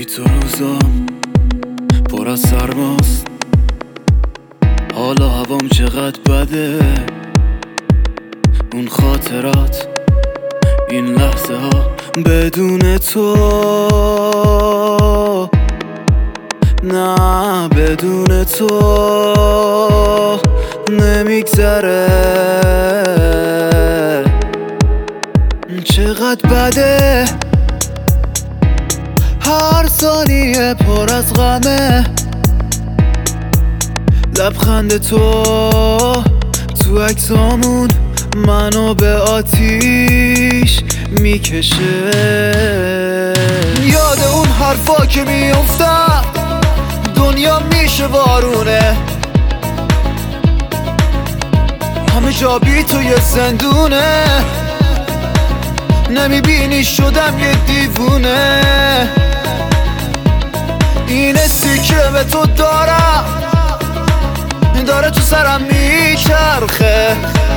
بی تو روزام پر از سرماست، حالا هوام چقدر بده. اون خاطرات، این لحظه ها بدون تو، نه بدون تو نمیگذره. چقدر بده هر ثانیه پر از غمه. لبخند تو عکسامون منو به آتیش میکشه. یاد اون حرفا که میافتم دنیا میشه بارونه، همه جا بی تو یه زندونه. نمیبینی شدم یه دیوونه، این حسی که به تو دارم داره تو سرم میچرخه.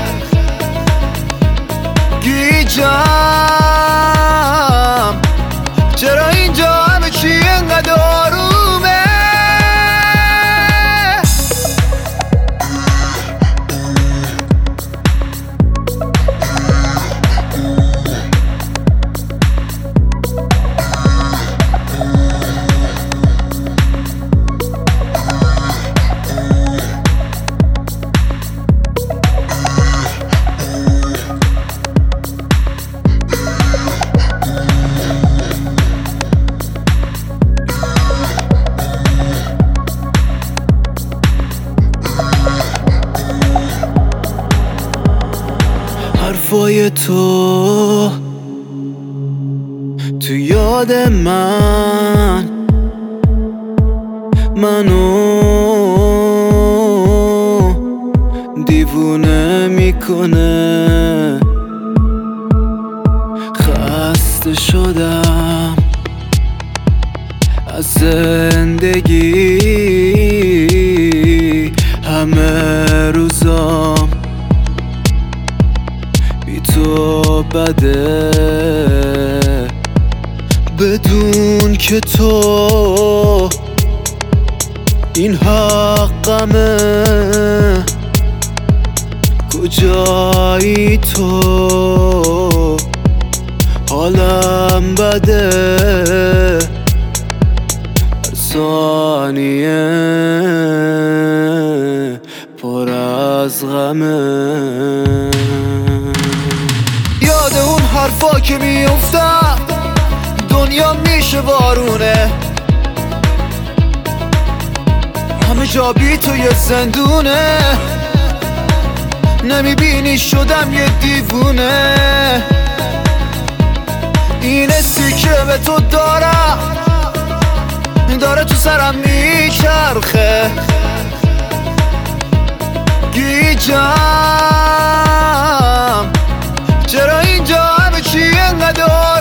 گیجم چرا اینجا همه چی انقدر آرومه. حرفای تو یاد منو دیوونه میکنه. خسته شدم از زندگی، همه روزام بی تو بده. بدون که تو این حقمه، کجایی تو حالم بده. هر ثانیه پر از غمه. یاد اون حرفا که میافتم دنیا میشه بارونه، همه جا بی تو یه زندونه. نمیبینی شدم یه دیوونه، این حسی که به تو دارم داره تو سرم میچرخه. گیجم چرا اینجا همه چی انقدر